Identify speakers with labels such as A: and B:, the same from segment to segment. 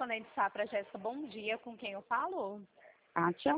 A: correspondente Safra Jéssica, bom dia. Com quem eu falo?
B: Kátia?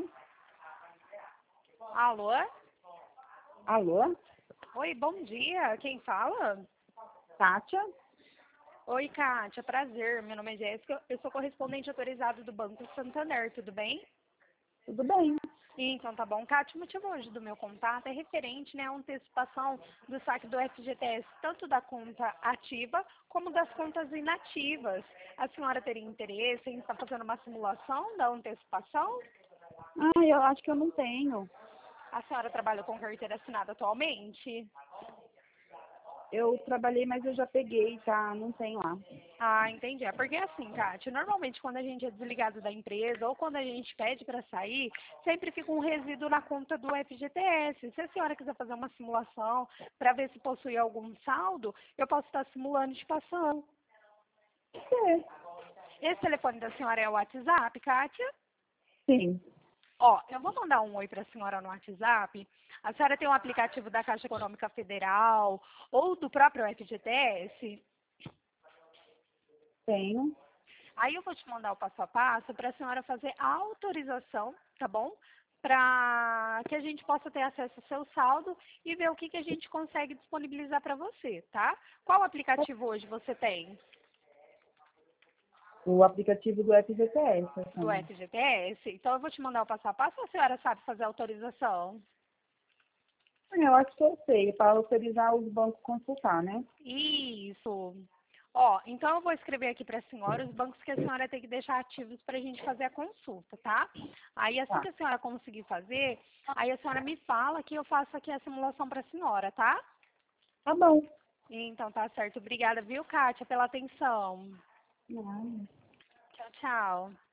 A: Alô?
B: Alô?
A: Oi, bom dia. Quem fala?
B: Kátia?
A: Oi, Kátia. Prazer. Meu nome é Jéssica. Eu sou correspondente autorizado do Banco Santander. Tudo bem?
B: Tudo bem?
A: Então, tá bom. Kátia, o motivo hoje do meu contato é referente, né, à antecipação do saque do FGTS, tanto da conta ativa como das contas inativas. A senhora teria interesse em estar fazendo uma simulação da antecipação?
B: Eu acho que eu não tenho.
A: A senhora trabalha com carteira assinada atualmente?
B: Eu trabalhei, mas eu já peguei, tá? Não tenho lá.
A: Ah, entendi. É porque assim, Kátia, normalmente quando a gente é desligado da empresa ou quando a gente pede para sair, sempre fica um resíduo na conta do FGTS. Se a senhora quiser fazer uma simulação para ver se possui algum saldo, eu posso estar simulando e te passando.
B: É.
A: Esse telefone da senhora é o WhatsApp, Kátia?
B: Sim.
A: Ó, eu vou mandar um oi para a senhora no WhatsApp. A senhora tem um aplicativo da Caixa Econômica Federal ou do próprio FGTS?
B: Tenho.
A: Aí eu vou te mandar o passo a passo para a senhora fazer a autorização, tá bom? Para que a gente possa ter acesso ao seu saldo e ver o que a gente consegue disponibilizar para você, tá? Qual aplicativo hoje você tem?
B: O aplicativo do FGTS,
A: Do
B: assim.
A: FGTS? Então eu vou te mandar o passo a passo ou a senhora sabe fazer a autorização?
B: Eu acho que eu sei, para autorizar os bancos consultar, né?
A: Isso. Ó, então eu vou escrever aqui para a senhora os bancos que a senhora tem que deixar ativos para a gente fazer a consulta, tá? Aí assim
B: Tá.
A: que a senhora conseguir fazer, aí a senhora me fala que eu faço aqui a simulação para a senhora, tá?
B: Tá bom.
A: Então tá certo. Obrigada, viu, Kátia, pela atenção.
B: Não.
A: Tchau, tchau.